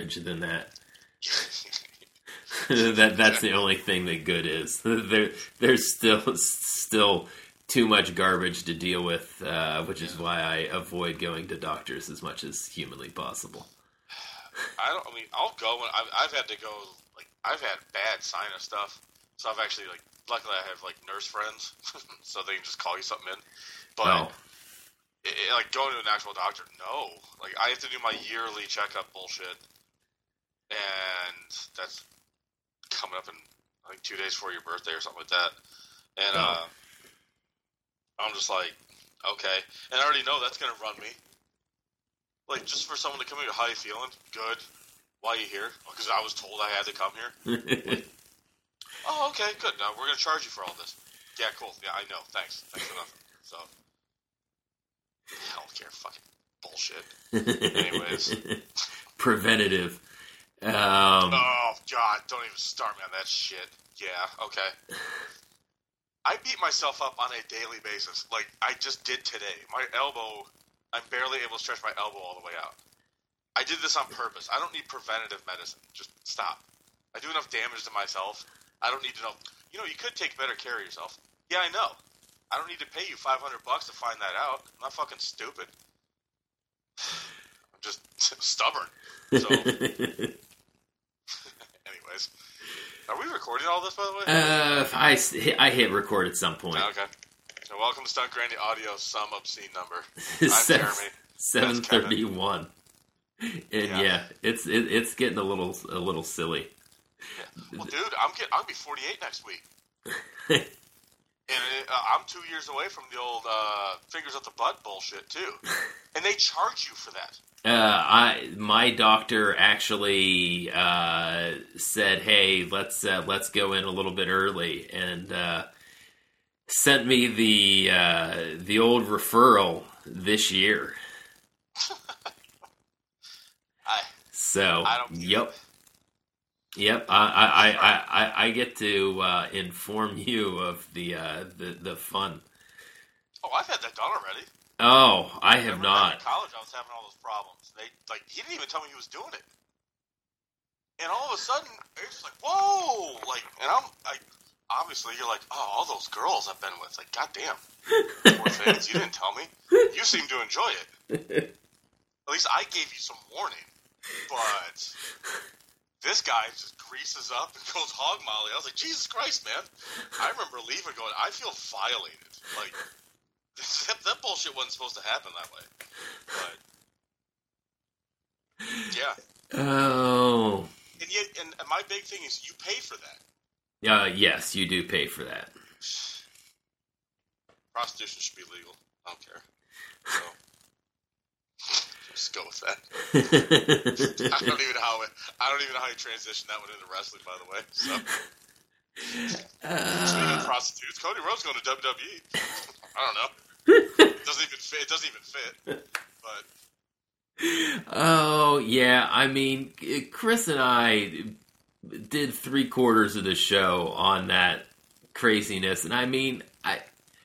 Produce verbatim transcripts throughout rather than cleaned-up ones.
garbage than that. that that's the only thing that good is. There, there's still still too much garbage to deal with, uh, which is why I avoid going to doctors as much as humanly possible. I don't. I mean, I'll go. When I've, I've had to go. Like, I've had bad sinus stuff, so I've actually like. Luckily, I have like nurse friends, so they can just call you something in. But Oh. it, it, like going to an actual doctor, no. Like I have to do my yearly checkup bullshit, and that's coming up in like two days before your birthday or something like that. And Oh. uh, I'm just like, okay, and I already know that's gonna run me. Like just for someone to come here, how you feeling? Good. Why are you here? Because I was told I had to come here. Like, oh, okay, good. Now we're gonna charge you for all this. Yeah, cool. Yeah, I know. Thanks. Thanks for nothing. So, healthcare, fucking bullshit. Anyways, Preventative. Um, oh god, don't even start me on that shit. Yeah, okay. I beat myself up on a daily basis. Like I just did today. My elbow, I'm barely able to stretch my elbow all the way out. I did this on purpose. I don't need preventative medicine. Just stop. I do enough damage to myself. I don't need to know. You know, you could take better care of yourself. Yeah, I know. I don't need to pay you five hundred bucks to find that out. I'm not fucking stupid. I'm just stubborn. So, anyways, are we recording all this, by the way? uh, I, s- hit- I hit record at some point. Okay. So welcome to Stunt Granny Audio, some obscene number. I'm Seven- Jeremy. seven thirty-one. And yeah, Yeah. it's it, it's getting a little a little silly. Yeah. Well, dude, I'm get, I'm gonna be forty-eight next week, and it, uh, I'm two years away from the old uh, fingers up the butt bullshit too. And they charge you for that. Uh, I my doctor actually uh, said, "Hey, let's uh, let's go in a little bit early," and uh, sent me the uh, the old referral this year. I So, I don't. yep, yep. I I, I, I, I get to uh, inform you of the uh, the the fun. Oh, I've had that done already. Oh, I have Remember not. back in college, I was having all those problems. They like he didn't even tell me he was doing it, and all of a sudden it's like whoa, like, and I'm like, obviously you're like, oh, all those girls I've been with, like, goddamn, poor things. You didn't tell me. You seem to enjoy it. At least I gave you some warning, but this guy just greases up and goes hog molly. I was like, Jesus Christ, man! I remember leaving, going, I feel violated, like. That, that bullshit wasn't supposed to happen that way. But, yeah. Oh, And yet, and my big thing is you pay for that. uh, yes, you do pay for that. Prostitution should be legal. I don't care. So, just go with that. I don't even know how it, I don't even know how you transition that one into wrestling, by the way. So, uh, speaking of prostitutes, Cody Rhodes going to W W E. I don't know. It doesn't even fit. It doesn't even fit. But oh, yeah. I mean, Chris and I did three quarters of the show on that craziness, and I mean, I,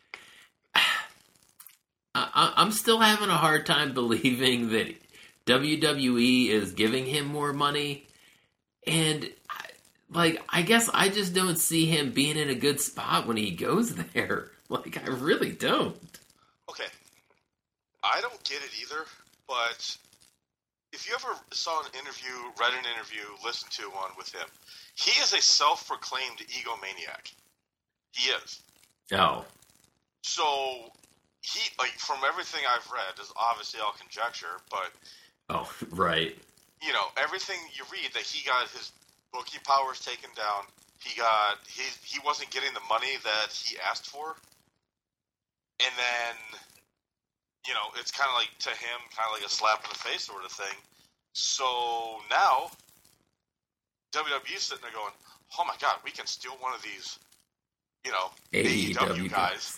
I I'm still having a hard time believing that W W E is giving him more money, and I, like, I guess I just don't see him being in a good spot when he goes there. Like, I really don't. okay, I don't get it either. But if you ever saw an interview, read an interview, listened to one with him, he is a self-proclaimed egomaniac. He is. Oh. So he, like, from everything I've read, is obviously all conjecture, but Oh, right. you know, everything you read that he got his bookie powers taken down. He got he he wasn't getting the money that he asked for, and then, you know, it's kind of like, to him, kind of like a slap in the face sort of thing. So now W W E is sitting there going, "Oh my God, we can steal one of these, you know, A E W guys."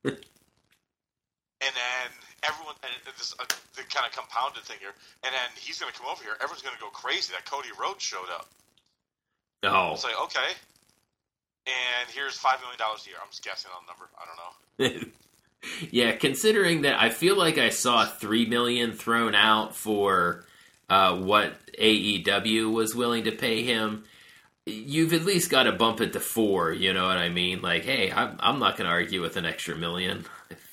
And then everyone, and this uh, the kind of compounded thing here, and then he's going to come over here. Everyone's going to go crazy that Cody Rhodes showed up. Oh. It's like, okay, and here's five million dollars a year. I'm just guessing on the number. I don't know. Yeah, considering that I feel like I saw three million thrown out for uh, what A E W was willing to pay him, you've at least got to bump it to four. You know what I mean? Like, hey, I'm, I'm not going to argue with an extra million.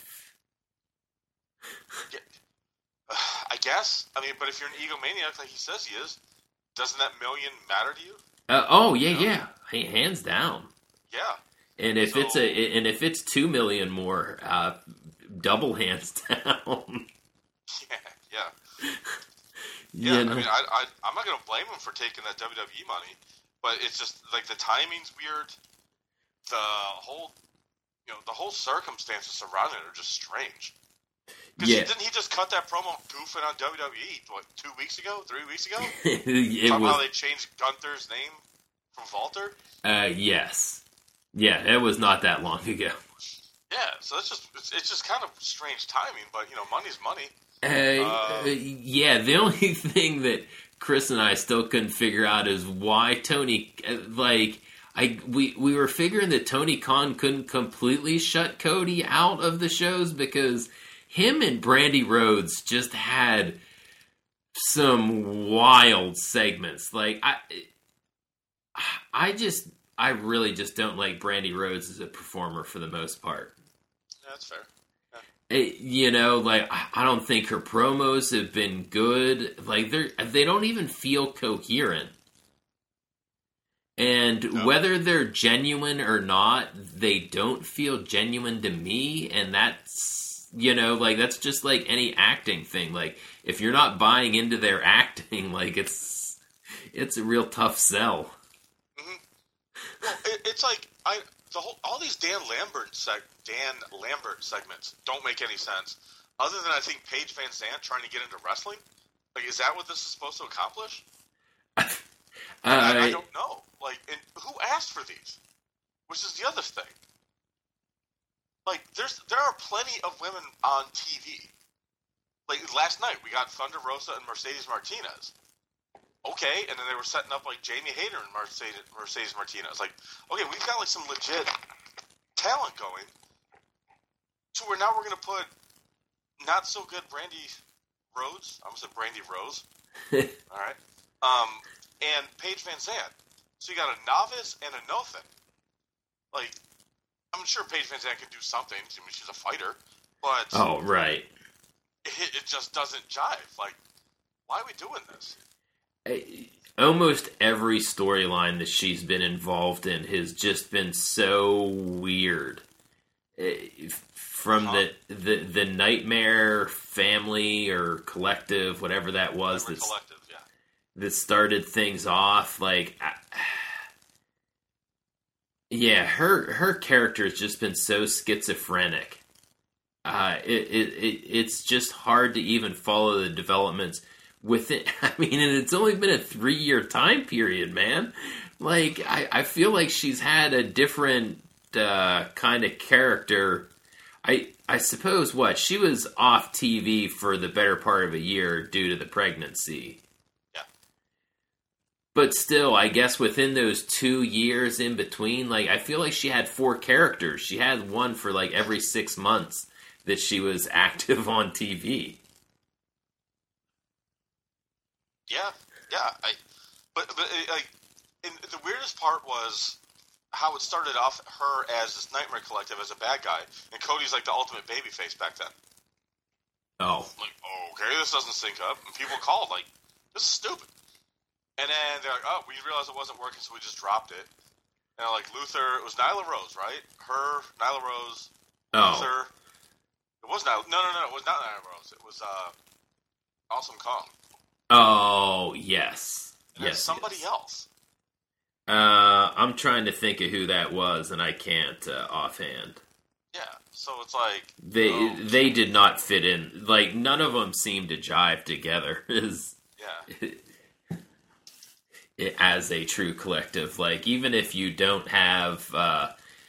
Yeah, I guess. I mean, but if you're an egomaniac like he says he is, doesn't that million matter to you? Uh, oh yeah, you know? yeah, hands down. Yeah. And if so, it's a and if it's two million more, uh, double hands down. Yeah, yeah. Yeah, I mean, I, I, I'm not going to blame him for taking that W W E money, but it's just, like, the timing's weird. The whole, you know, the whole circumstances surrounding it are just strange. Because yeah. didn't he just cut that promo goofing on W W E, what, two weeks ago? Three weeks ago? it Talking was, about how they changed Gunther's name from Walter? Uh, yes. Yeah, it was not that long ago. Yeah, so it's just, it's, it's just kind of strange timing, but, you know, money's money. Uh, Uh, yeah, the only thing that Chris and I still couldn't figure out is why Tony, like, I we we were figuring that Tony Khan couldn't completely shut Cody out of the shows because him and Brandy Rhodes just had some wild segments. Like, I, I just, I really just don't like Brandy Rhodes as a performer for the most part. Yeah, that's fair. It, you know, like, I don't think her promos have been good. Like, they're, they don't even feel coherent. And no. whether they're genuine or not, they don't feel genuine to me. And that's, you know, like, that's just like any acting thing. Like, if you're not buying into their acting, like, it's, it's a real tough sell. Mm-hmm. Well, it, it's like, I... The whole, all these Dan Lambert seg, Dan Lambert segments don't make any sense, other than I think Paige Van Zandt trying to get into wrestling. Like, is that what this is supposed to accomplish? uh, I, I don't know. Like, and who asked for these? Which is the other thing. Like, there's there are plenty of women on T V. Like last night, we got Thunder Rosa and Mercedes Martinez. Okay, and then they were setting up like Jamie Hayter and Mercedes, Mercedes Martinez. Like, okay, we've got like some legit talent going. So we're now we're gonna put not so good Brandy Rhodes. I almost said Brandy Rose. All right, um, and Paige Van Zandt. So you got a novice and a nothing. Like, I'm sure Paige Van Zandt can do something. I mean, she's a fighter, but oh right, it, it just doesn't jive. Like, why are we doing this? Almost every storyline that she's been involved in has just been so weird. From uh-huh. the, the the Nightmare family or collective, whatever that was, that's, collective, yeah. that started things off. Like, I, yeah, her her character has just been so schizophrenic. Uh, it, it it it's just hard to even follow the developments. With it, I mean, and it's only been a three-year time period, man. Like, I, I feel like she's had a different uh, kind of character. I I suppose, what, she was off T V for the better part of a year due to the pregnancy. Yeah. But still, I guess within those two years in between, like, I feel like she had four characters. She had one for, like, every six months that she was active on T V. Yeah, yeah. I, but but like, and the weirdest part was how it started off her as this Nightmare Collective as a bad guy, and Cody's like the ultimate babyface back then. Oh, like okay, this doesn't sync up, and people called like, this is stupid. And then they're like, oh, we realized it wasn't working, so we just dropped it. And like Luther, it was Nyla Rose, right? Her, Nyla Rose, oh. Luther. It was Nyla. No, no, no, it was not Nyla Rose. It was uh, Awesome Kong. Oh, yes. And yes. somebody yes. else. Uh, I'm trying to think of who that was, and I can't uh, offhand. Yeah, so it's like... They oh, they did not fit in. Like, none of them seemed to jive together as, yeah. as a true collective. Like, even if you don't have... Uh,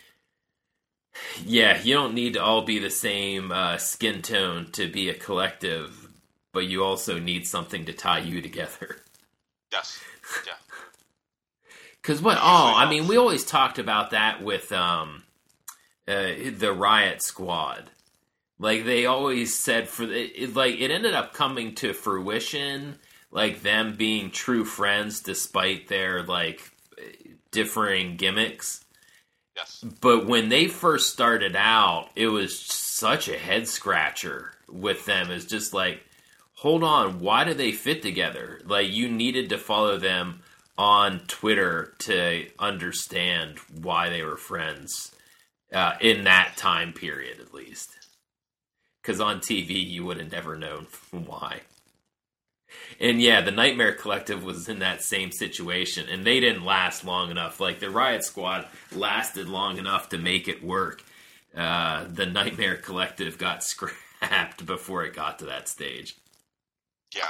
yeah, you don't need to all be the same uh, skin tone to be a collective, but you also need something to tie you together. Yes. Yeah. Because what? Oh, I mean, we always talked about that with um, uh, the Riot Squad. Like, they always said for the, it, like it ended up coming to fruition. like them being true friends despite their like differing gimmicks. Yes. But when they first started out, it was such a head scratcher with them. It's just like, hold on, why do they fit together? Like, you needed to follow them on Twitter to understand why they were friends uh, in that time period, at least. Because on T V, you would have never known why. And yeah, the Nightmare Collective was in that same situation, and they didn't last long enough. Like, the Riot Squad lasted long enough to make it work. Uh, the Nightmare Collective got scrapped before it got to that stage. Yeah.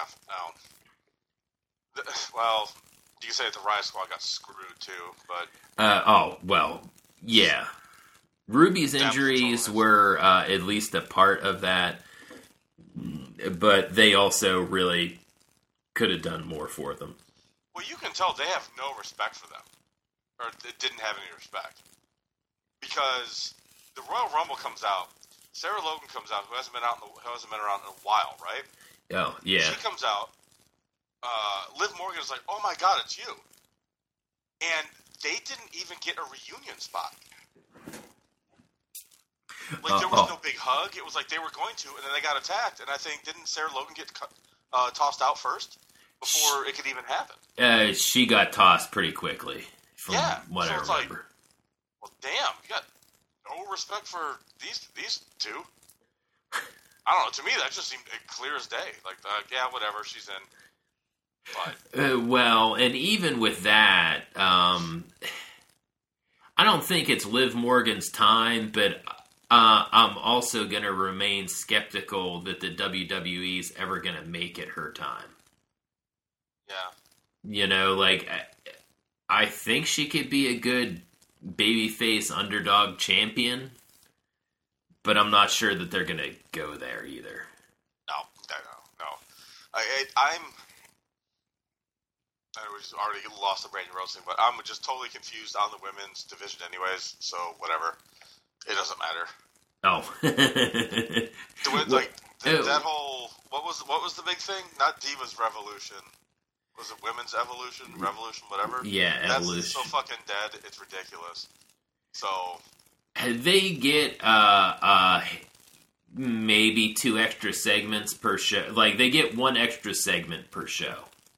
Um, well, you can say that the Riot Squad got screwed too, but... Uh, oh, well, yeah. Ruby's injuries were uh, at least a part of that, but they also really could have done more for them. Well, you can tell they have no respect for them, or they didn't have any respect, because the Royal Rumble comes out, Sarah Logan comes out, who hasn't been out, in the, who hasn't been around in a while, right? Oh, yeah. She comes out. Uh, Liv Morgan is like, "Oh my God, it's you!" And they didn't even get a reunion spot. Like, there was uh, oh. no big hug. It was like they were going to, and then they got attacked. And I think, didn't Sarah Logan get uh, tossed out first before she, it could even happen? Uh, she got tossed pretty quickly, from yeah, what so I it's remember. Like, well, damn, you got no respect for these these two. I don't know. To me, that just seemed clear as day. Like, uh, yeah, whatever, she's in. But uh, well, and even with that, um, I don't think it's Liv Morgan's time, but uh, I'm also going to remain skeptical that the W W E's ever going to make it her time. Yeah. You know, like, I, I think she could be a good babyface underdog champion, but I'm not sure that they're going to go there either. No, no, no. I, I, I'm... I was already lost the Brandy Rhodes thing, but I'm just totally confused on the women's division anyways, so whatever. It doesn't matter. Oh. the, like, the, that whole... What was what was the big thing? Not Divas Revolution. Was it Women's Evolution? Revolution, whatever? Yeah, Evolution. That's so fucking dead, it's ridiculous. So... They get, uh, uh, maybe two extra segments per show. Like, they get one extra segment per show.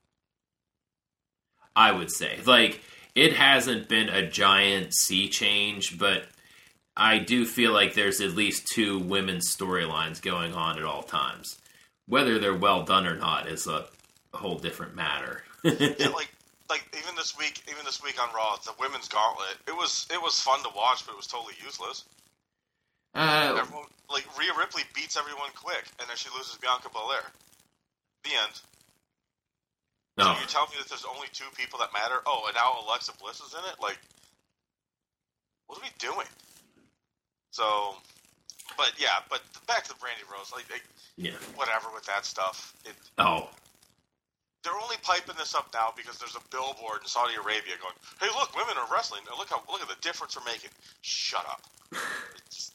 I would say. Like, it hasn't been a giant sea change, but I do feel like there's at least two women's storylines going on at all times. Whether they're well done or not is a, a whole different matter. yeah, like, like even this week, even this week on Raw, the women's gauntlet, it was it was fun to watch, but it was totally useless. Uh, everyone, like, Rhea Ripley beats everyone quick, and then she loses Bianca Belair. The end. No. So you tell me that there's only two people that matter? Oh, and now Alexa Bliss is in it? Like, what are we doing? So, but yeah, but back to the Brandy Rhodes. Like, like yeah. whatever with that stuff. It, oh. They're only piping this up now because there's a billboard in Saudi Arabia going, "Hey, look, women are wrestling. Look how look at the difference we're making." Shut up. Just,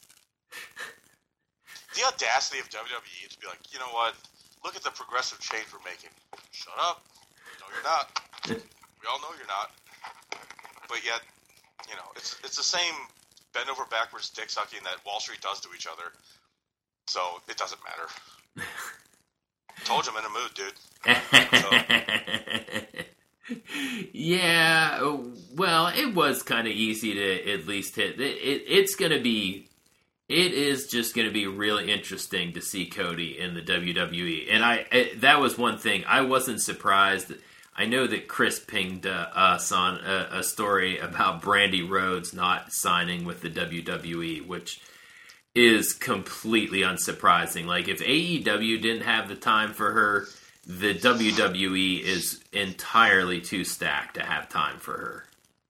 the audacity of W W E to be like, you know what? Look at the progressive change we're making. Shut up. No, you're not. We all know you're not. But yet, you know, it's it's the same bend over backwards dick sucking that Wall Street does to each other. So it doesn't matter. Told you I'm in a mood, dude. So. Yeah, well, it was kind of easy to at least hit. It, it, it's going to be, it is just going to be really interesting to see Cody in the W W E. And I, it, that was one thing. I wasn't surprised. I know that Chris pinged uh, us on a, a story about Brandy Rhodes not signing with the W W E, which is completely unsurprising. Like, if A E W didn't have the time for her, the W W E is entirely too stacked to have time for her.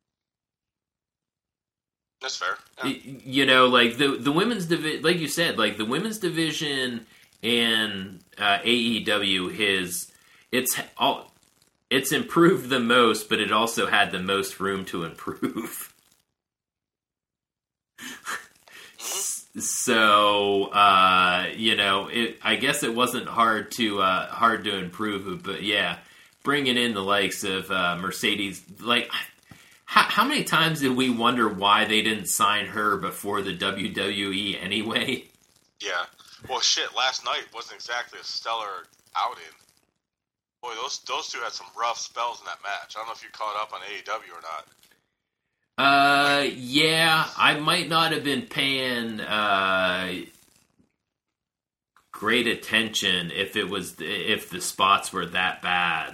That's fair. Yeah. You know, like, the the women's division, like you said, like, the women's division and uh, A E W, his, it's all, it's improved the most, but it also had the most room to improve. So, uh, you know, it, I guess it wasn't hard to uh, hard to improve, but yeah, bringing in the likes of uh, Mercedes, like, how, how many times did we wonder why they didn't sign her before the W W E anyway? Yeah. Well, shit, last night wasn't exactly a stellar outing. Boy, those those two had some rough spells in that match. I don't know if you caught up on A E W or not. Uh, yeah, I might not have been paying uh, great attention if it was if the spots were that bad,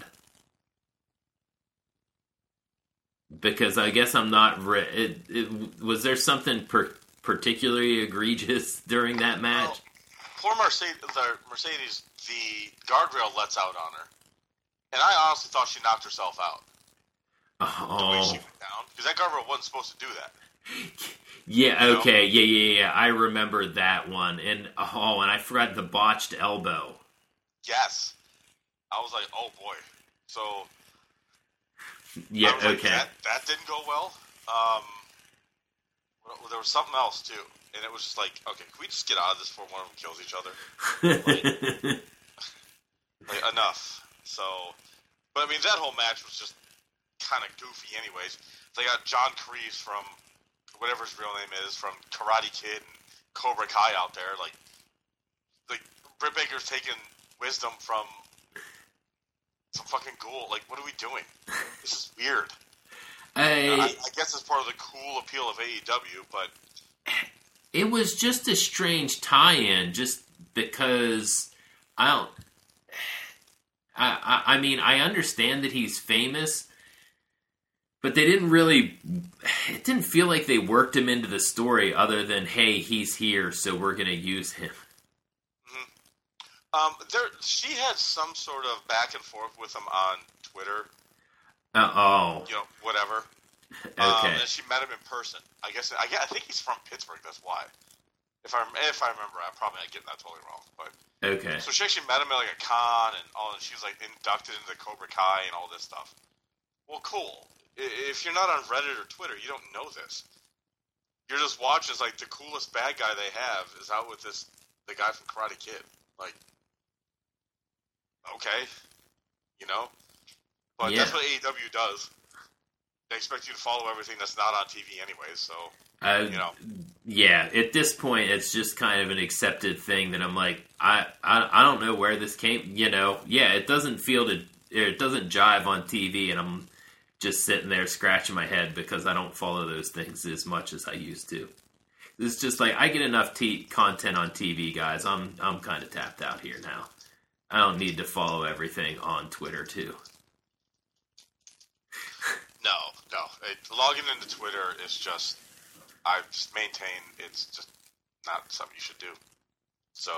because I guess I'm not. Re- it, it, was there something per- particularly egregious during that match? Well, poor Mercedes, the Mercedes, the guardrail lets out on her, and I honestly thought she knocked herself out. Oh. The way she went down, because that guardrail wasn't supposed to do that. Yeah. You know? Okay. Yeah. Yeah. Yeah. I remember that one, and oh, and I forgot the botched elbow. Yes, I was like, oh boy. So yeah. I was like, Okay. that, that didn't go well. Um, well, there was something else too, and it was just like, okay, can we just get out of this before one of them kills each other? Like, like enough. So, but I mean, that whole match was just kind of goofy anyways. They got John Kreese from whatever his real name is from Karate Kid and Cobra Kai out there. Like, like Britt Baker's taking wisdom from some fucking ghoul. Like, what are we doing? This is weird. I, I, I guess it's part of the cool appeal of A E W, but it was just a strange tie-in, just because I don't. I, I, I mean, I understand that he's famous, but they didn't really. It didn't feel like they worked him into the story, other than, hey, he's here, so we're going to use him. Mm-hmm. Um, there, she had some sort of back and forth with him on Twitter. Uh, oh, You know, whatever. okay. Um, and she met him in person. I guess. I, I think he's from Pittsburgh. That's why. If I if I remember, I'm probably not getting that totally wrong. But Okay. so she actually met him at like a con and all, and she was like inducted into the Cobra Kai and all this stuff. Well, cool. If you're not on Reddit or Twitter, you don't know this. You're just watching as like the coolest bad guy they have is out with this the guy from Karate Kid. Like, okay, you know. But Yeah. that's what A E W does. They expect you to follow everything that's not on T V anyways, so, Uh, you know. Yeah, at this point, it's just kind of an accepted thing that I'm like, I, I, I don't know where this came. You know, yeah, it doesn't feel to, it doesn't jive on T V, and I'm just sitting there scratching my head because I don't follow those things as much as I used to. It's just like I get enough t- content on T V, guys. I'm, I'm kind of tapped out here now. I don't need to follow everything on Twitter too. No, no. It, logging into Twitter is just, I just maintain it's just not something you should do. So,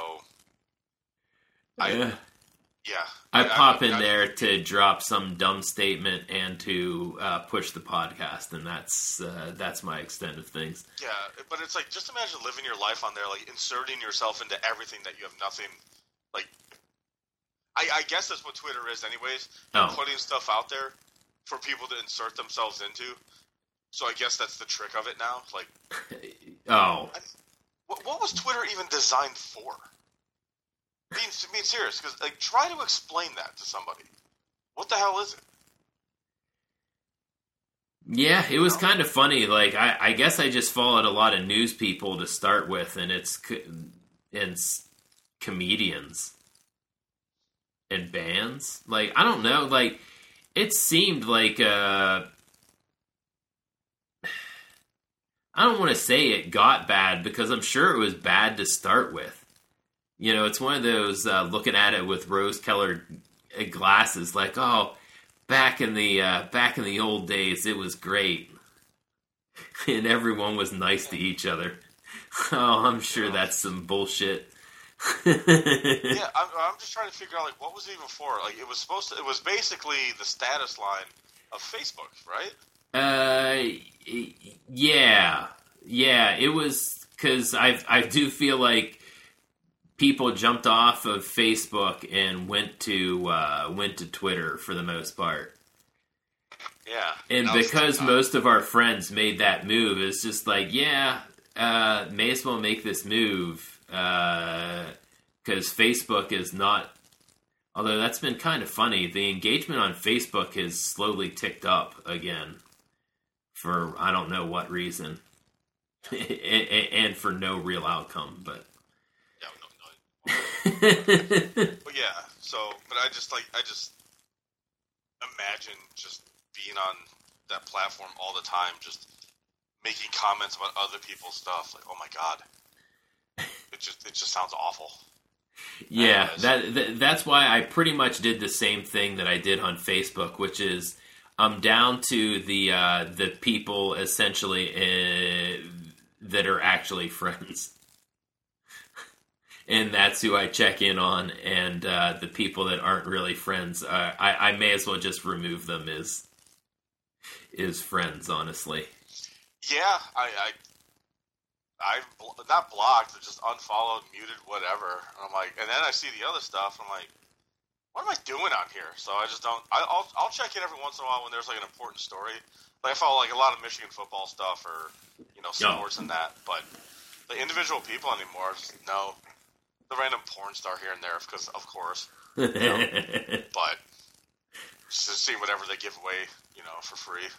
I, Yeah. yeah. I pop I, in I, there to drop some dumb statement and to uh, push the podcast, and that's uh, that's my extent of things. Yeah, but it's like, just imagine living your life on there, like inserting yourself into everything that you have nothing, like, I, I guess that's what Twitter is anyways. You're Oh. putting stuff out there for people to insert themselves into. So I guess that's the trick of it now. Like, Oh, what, what was Twitter even designed for? Being, being serious, because like, try to explain that to somebody. What the hell is it? yeah, it was You know? kind of funny. Like, I, I guess I just followed a lot of news people to start with, and it's co- and s- comedians and bands. Like, I don't know. Like, it seemed like uh, I don't want to say it got bad because I'm sure it was bad to start with. You know, it's one of those uh, looking at it with rose-colored glasses, like, oh, back in the uh, back in the old days, it was great, and everyone was nice to each other. Oh, I'm sure that's some bullshit. Yeah, I'm, I'm just trying to figure out, like, what was it even for? Like, it was supposed to, it was basically the status line of Facebook, right? Uh, yeah, yeah. It was because I I do feel like people jumped off of Facebook and went to uh, went to Twitter for the most part. Yeah. And that was because the time. most of our friends made that move, it's just like, yeah, uh, may as well make this move because Facebook is not Although that's been kind of funny. The engagement on Facebook has slowly ticked up again for I don't know what reason. And for no real outcome, but... Yeah, no, no. But yeah, so, but I just, like, I just imagine just being on that platform all the time, just making comments about other people's stuff, like, oh my god. It just, it just sounds awful. Yeah, that, that that's why I pretty much did the same thing that I did on Facebook, which is I'm down to the uh, the people essentially uh, that are actually friends, and that's who I check in on. And uh, the people that aren't really friends, uh, I, I may as well just remove them as as friends. Honestly, yeah, I. I I've bl- not blocked, but just unfollowed, muted, whatever. And I'm like, and then I see the other stuff. I'm like, what am I doing on here? So I just don't. I, I'll I'll check in every once in a while when there's like an important story. Like I follow like a lot of Michigan football stuff or you know sports oh. and that. But the individual people anymore, just, no. The random porn star here and there, because of course. You know? But just to see whatever they give away, you know, for free.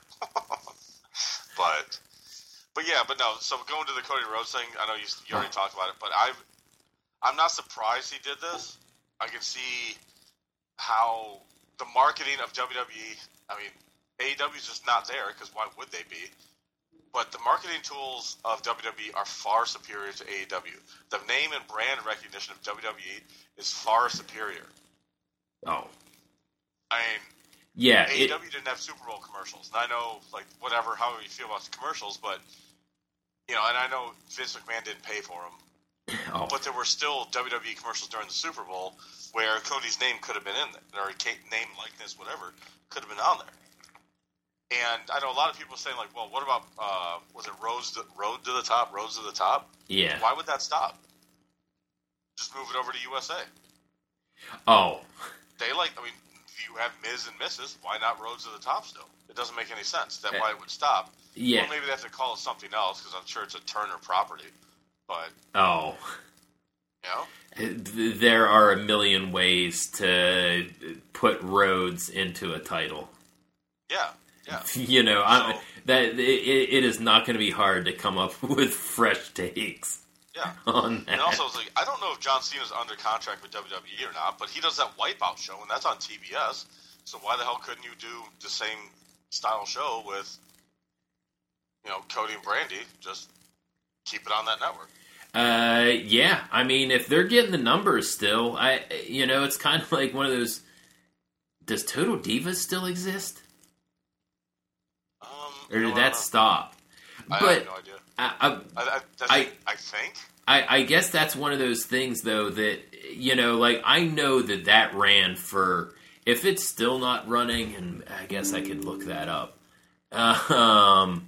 But. But yeah, but no. So going to the Cody Rhodes thing, I know you, you already talked about it, but I've I'm not surprised he did this. I can see how the marketing of W W E. I mean, A E W is just not there because why would they be? But the marketing tools of W W E are far superior to A E W. The name and brand recognition of W W E is far superior. Oh, I mean. Yeah, A E W it, didn't have Super Bowl commercials, and I know, like, whatever, however you feel about the commercials, but, you know, and I know Vince McMahon didn't pay for them, oh. but there were still W W E commercials during the Super Bowl where Cody's name could have been in there, or name, likeness, whatever, could have been on there. And I know a lot of people saying, like, well, what about, uh, was it Rose to, Road to the Top, Roads to the Top? Yeah. Why would that stop? Just move it over to U S A. Oh. They, like, I mean... You have Miz and Missus Why not Roads to the Top still? It doesn't make any sense. That why it would stop. Yeah. Well, maybe they have to call it something else because I'm sure it's a Turner property. But oh, you know, there are a million ways to put Rhodes into a title. Yeah, yeah. You know, so, I'm, that it, it is not going to be hard to come up with fresh takes. Yeah. On that. And also, it's like, I don't know if John Cena's under contract with W W E or not, but he does that Wipeout show, and that's on T B S. So why the hell couldn't you do the same style show with, you know, Cody and Brandy? Just keep it on that network. Uh, yeah. I mean, if they're getting the numbers still, I, you know, it's kind of like one of those. Does Total Divas still exist? Um, or did no, that stop? I but have no idea. I, I, I, I, I think. I, I guess that's one of those things, though, that, you know, like, I know that that ran for, if it's still not running, and I guess I could look that up, um,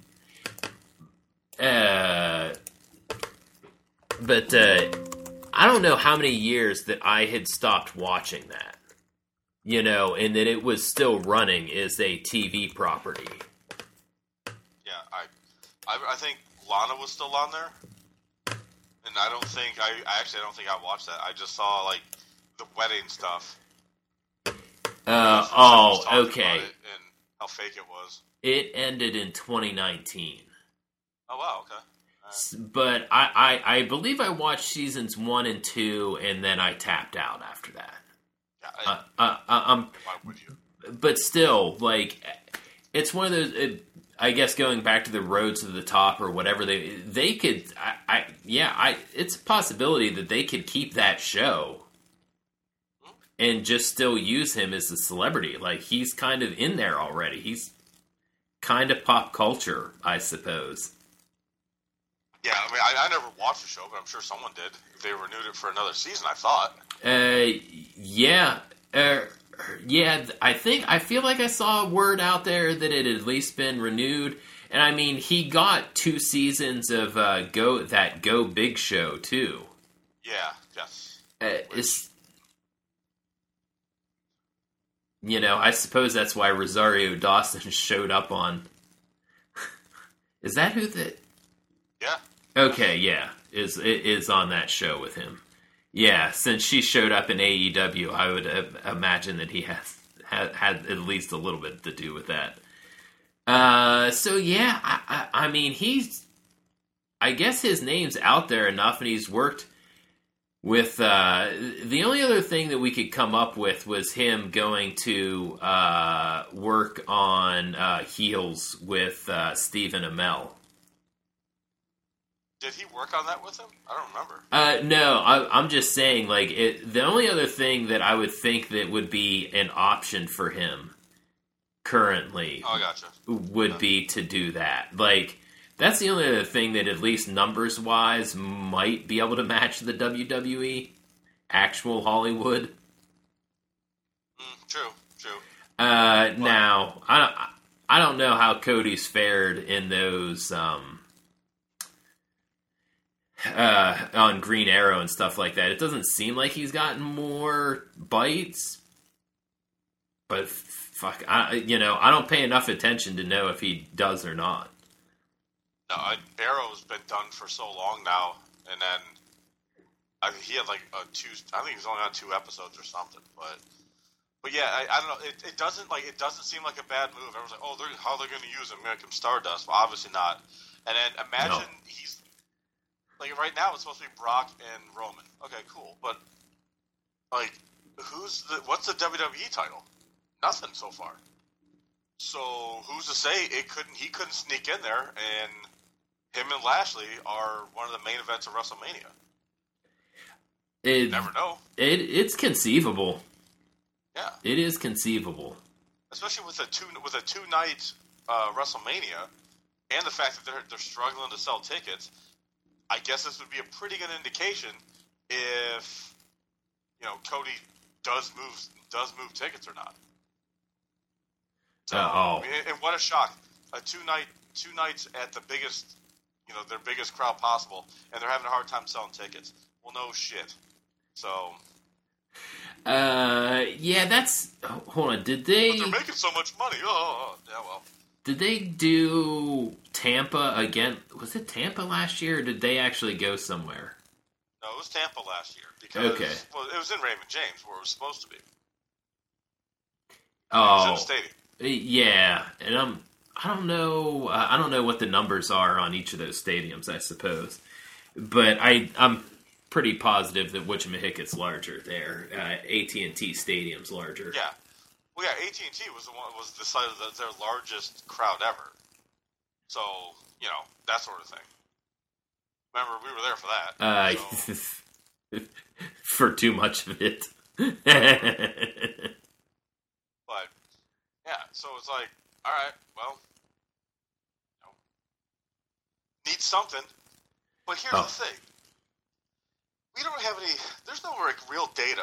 uh, but, uh, I don't know how many years that I had stopped watching that, you know, and that it was still running as a T V property. Yeah, I, I, I think Lana was still on there. And I don't think I, I actually I don't think I watched that. I just saw like the wedding stuff. Uh oh, okay. And how fake it was. It ended in twenty nineteen. Oh wow, okay. Right. But I, I, I believe I watched seasons one and two, and then I tapped out after that. Yeah, I, uh, uh, uh, um, why would you? But still, like, it's one of those. It, I guess going back to the Roads to the Top or whatever they they could, I, I yeah, I it's a possibility that they could keep that show and just still use him as a celebrity. Like he's kind of in there already. He's kind of pop culture, I suppose. Yeah, I mean, I, I never watched the show, but I'm sure someone did. If they renewed it for another season, I thought. Uh, yeah, uh. Yeah, I think, I feel like I saw a word out there that it had at least been renewed. And I mean, he got two seasons of uh, Go that Go Big show, too. Yeah, yes. Uh, it's, you know, I suppose that's why Rosario Dawson showed up on... Is that who that... Yeah. Okay, yeah, is is on that show with him. Yeah, since she showed up in A E W, I would uh, imagine that he has had, had at least a little bit to do with that. Uh, so yeah, I, I, I mean, he's, I guess his name's out there enough, and he's worked with, uh, the only other thing that we could come up with was him going to, uh, work on, uh, Heels with, uh, Stephen Amell. Did he work on that with him? I don't remember. Uh, no, I, I'm just saying, like, it, the only other thing that I would think that would be an option for him currently oh, gotcha. would yeah. be to do that. Like, that's the only other thing that, at least numbers-wise, might be able to match the W W E, actual Hollywood. Mm, true, true. Uh, well, now, I, I don't know how Cody's fared in those... Um, Uh, on Green Arrow and stuff like that. It doesn't seem like he's gotten more bites, but fuck, I, you know, I don't pay enough attention to know if he does or not. No, I, Arrow's been done for so long now, and then I mean, he had like a two. I think he's only on two episodes or something, but but yeah, I, I don't know. It, it doesn't like it doesn't seem like a bad move. Everyone's like, oh, they're, how they're going to use him, make him Stardust? Well, obviously not. And then imagine no. he's. Like, right now, it's supposed to be Brock and Roman. Okay, cool. But, like, who's the... What's the W W E title? Nothing so far. So, who's to say it couldn't... He couldn't sneak in there, and him and Lashley are one of the main events of WrestleMania. It, you never know. It It's conceivable. Yeah. It is conceivable. Especially with a two with a two-night uh, WrestleMania, and the fact that they're they're struggling to sell tickets... I guess this would be a pretty good indication if, you know, Cody does move does move tickets or not. So, uh, oh. and what a shock! A two night two nights at the biggest, you know, their biggest crowd possible, and they're having a hard time selling tickets. Well, no shit. So, uh, yeah, that's. Hold on, did they? But they're making so much money. Oh, yeah, well. Did they do Tampa again? Was it Tampa last year, or did they actually go somewhere? No, it was Tampa last year. Because, okay. Well, it was in Raymond James, where it was supposed to be. Oh. It was in the stadium. Yeah, and I'm. I don't know. Uh, I don't know what the numbers are on each of those stadiums. I suppose, but I I'm pretty positive that Whatchamahicot's larger there. Uh, A T and T Stadium's larger. Yeah. Well, yeah, A T and T was the one was the site of the, their largest crowd ever. So, you know, that sort of thing. Remember, we were there for that. Uh, so. For too much of it. But, yeah, so it's like, all right, well, you know, need something. But here's oh. the thing. We don't have any, there's no like, real data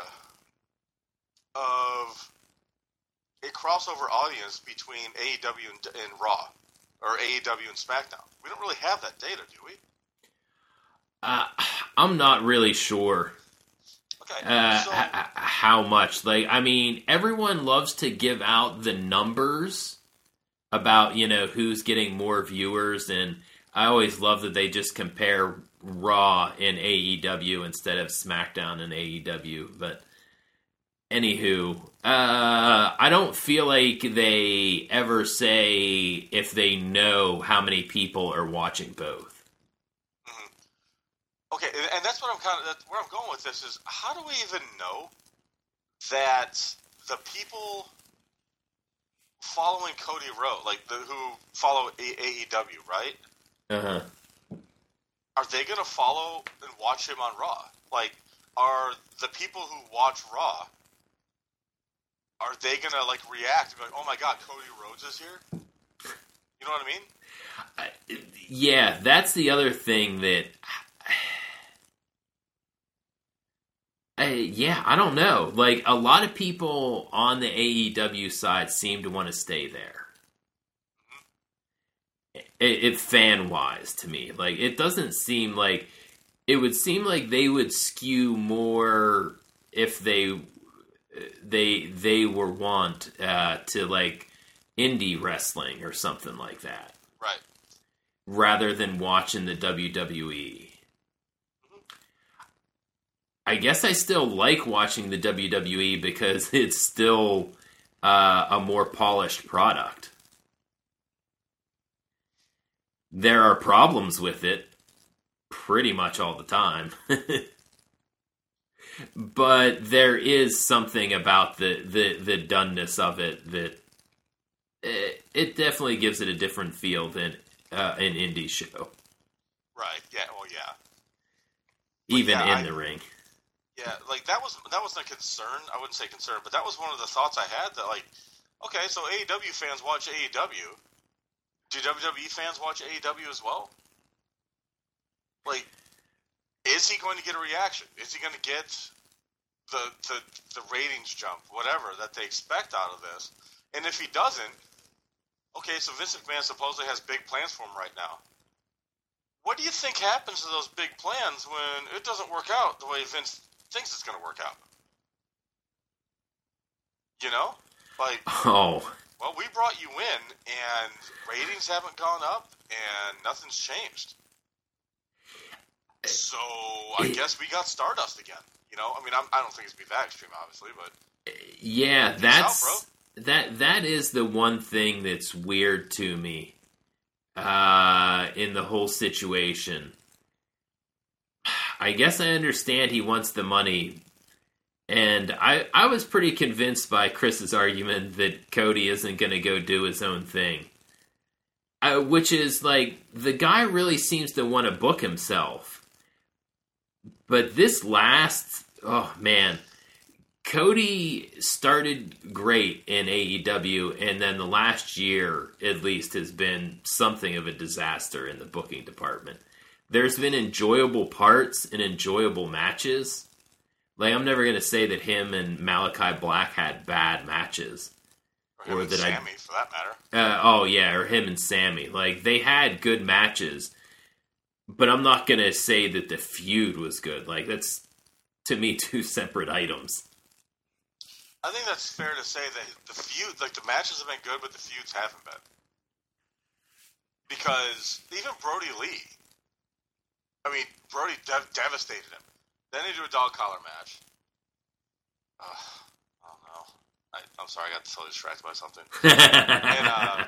of a crossover audience between A E W and, and Raw, or A E W and SmackDown. We don't really have that data, do we? Uh, I'm not really sure. Okay. Uh, so, h- how much? Like, I mean, everyone loves to give out the numbers about, you know, who's getting more viewers, and I always love that they just compare Raw and A E W instead of SmackDown and A E W, but anywho, uh, I don't feel like they ever say if they know how many people are watching both. Mm-hmm. Okay, and that's what I'm kind of that's where I'm going with this is how do we even know that the people following Cody Rhodes, like the who follow A E W, right? Uh huh. Are they going to follow and watch him on Raw? Like, are the people who watch Raw? Are they going to, like, react and be like, oh, my God, Cody Rhodes is here? You know what I mean? Uh, yeah, that's the other thing that... Uh, yeah, I don't know. Like, a lot of people on the A E W side seem to want to stay there. Mm-hmm. It, it fan-wise, to me. Like, it doesn't seem like... It would seem like they would skew more if they... they they were want uh, to like indie wrestling or something like that, right? Rather than watching the W W E. Mm-hmm. I guess I still like watching the W W E because it's still uh, a more polished product. There are problems with it pretty much all the time. But there is something about the, the, the doneness of it that it, it definitely gives it a different feel than uh, an indie show. Right, yeah, well, yeah. Even yeah, in I, the ring. Yeah, like, that was that wasn't a concern. I wouldn't say concern, but that was one of the thoughts I had that, like, okay, so A E W fans watch A E W. Do W W E fans watch A E W as well? Like, is he going to get a reaction? Is he going to get the, the the ratings jump, whatever, that they expect out of this? And if he doesn't, okay, so Vince McMahon supposedly has big plans for him right now. What do you think happens to those big plans when it doesn't work out the way Vince thinks it's going to work out? You know? Like, oh. Well, we brought you in, and ratings haven't gone up, and nothing's changed. So, I it, guess we got Stardust again. You know? I mean, I'm, I don't think it's be that extreme, obviously, but... Yeah, that's... Out, that that is the one thing that's weird to me. Uh, in the whole situation. I guess I understand he wants the money, and I, I was pretty convinced by Chris's argument that Cody isn't going to go do his own thing. Uh, which is, like, the guy really seems to want to book himself. But this last, oh man, Cody started great in A E W, and then the last year, at least, has been something of a disaster in the booking department. There's been enjoyable parts and enjoyable matches. Like, I'm never going to say that him and Malachi Black had bad matches. Or him or and that Sammy, I, for that matter. Uh, oh, yeah, or him and Sammy. Like, they had good matches, but I'm not going to say that the feud was good. Like, that's, to me, two separate items. I think that's fair to say that the feud, like the matches have been good, but the feuds haven't been. Because even Brody Lee, I mean, Brody dev- devastated him. Then they do a dog collar match. Uh, I don't know. I, I'm sorry, I got totally distracted by something. and, uh,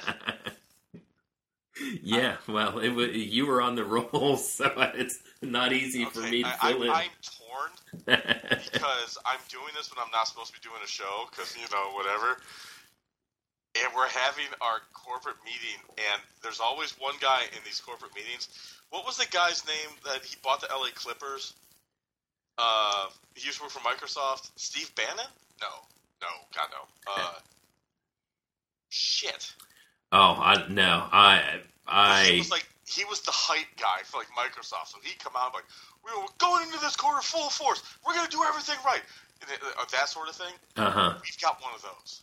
yeah, I, well, it was, you were on the roll, so it's not easy okay, for me to I, fill I, in. I'm torn. Because I'm doing this when I'm not supposed to be doing a show, because, you know, whatever. And we're having our corporate meeting, and there's always one guy in these corporate meetings. What was the guy's name that he bought the L A Clippers? Uh, he used to work for Microsoft. Steve Bannon? No. No. God, no. Uh, shit. Oh, I no. I... I... He was like, he was the hype guy for, like, Microsoft. So he'd come out like, we're going into this quarter full force. We're going to do everything right. And it, uh, that sort of thing. Uh-huh. We've got one of those.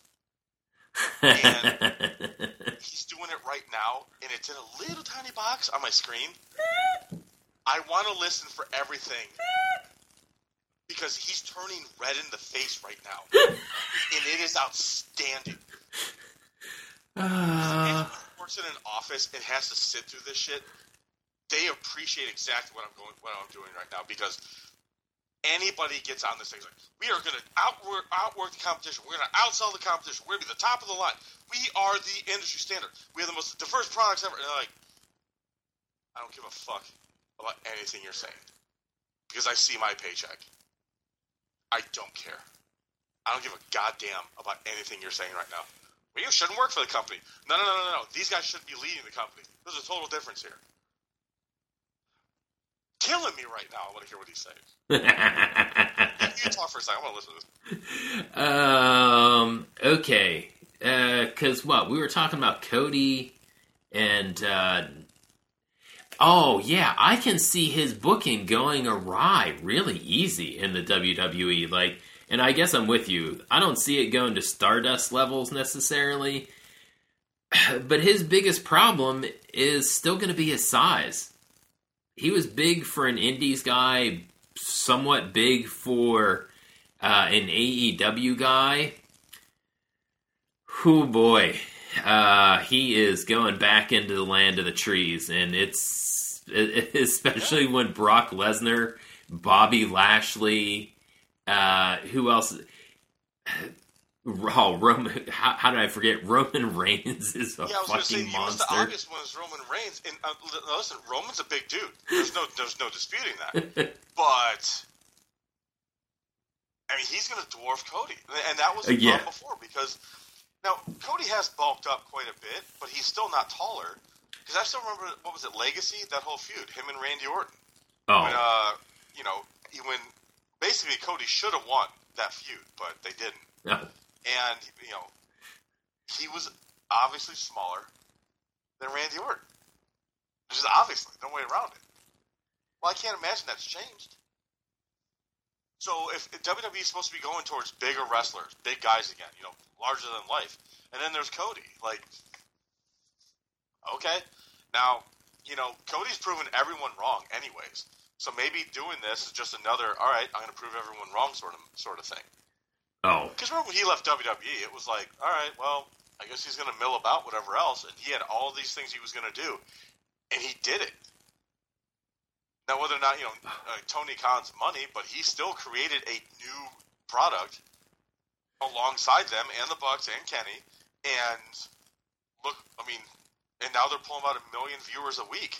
And he's doing it right now, and it's in a little tiny box on my screen. I want to listen for everything. Because he's turning red in the face right now. And it is outstanding. Uh... Anyone who works in an office and has to sit through this shit, they appreciate exactly what I'm going, what I'm doing right now, because anybody gets on this thing like, we are going to outwork, outwork the competition. We're going to outsell the competition. We're going to be the top of the line. We are the industry standard. We have the most diverse products ever. And they're like, I don't give a fuck about anything you're saying, because I see my paycheck. I don't care. I don't give a goddamn about anything you're saying right now. Well, you shouldn't work for the company. No, no, no, no, no. These guys shouldn't be leading the company. There's a total difference here. Killing me right now. I want to hear what he's saying. you, you talk for a second. I want to listen to this. Um. Okay. Because uh, what we were talking about, Cody, and uh, oh yeah, I can see his booking going awry really easy in the W W E. Like, and I guess I'm with you. I don't see it going to Stardust levels necessarily, but his biggest problem is still going to be his size. He was big for an Indies guy, somewhat big for uh, an A E W guy. Oh boy, uh, he is going back into the land of the trees, and it's it, especially when Brock Lesnar Bobby Lashley. Uh, who else? Oh, Roman. How, how did I forget? Roman Reigns is a yeah, I was fucking say, he monster. was the obvious one is Roman Reigns. And uh, listen, Roman's a big dude. There's no, there's no disputing that. But I mean, he's going to dwarf Cody, and that was the uh, yeah. problem before because now Cody has bulked up quite a bit, but he's still not taller. Because I still remember what was it, Legacy? That whole feud, him and Randy Orton. Oh, when, uh, you know, he, when basically Cody should have won that feud, but they didn't. no. And, you know, he was obviously smaller than Randy Orton. Just obviously, no way around it. Well, I can't imagine that's changed. So if, if W W E is supposed to be going towards bigger wrestlers, big guys again, you know, larger than life, and then there's Cody. Like, okay. Now, you know, Cody's proven everyone wrong anyways. So maybe doing this is just another, all right, I'm going to prove everyone wrong sort of sort of thing. Oh. Because remember when he left W W E, it was like, all right, well, I guess he's going to mill about whatever else, and he had all these things he was going to do, and he did it. Now, whether or not, you know, uh, Tony Khan's money, but he still created a new product alongside them and the Bucks and Kenny, and look, I mean, and now they're pulling about a million viewers a week.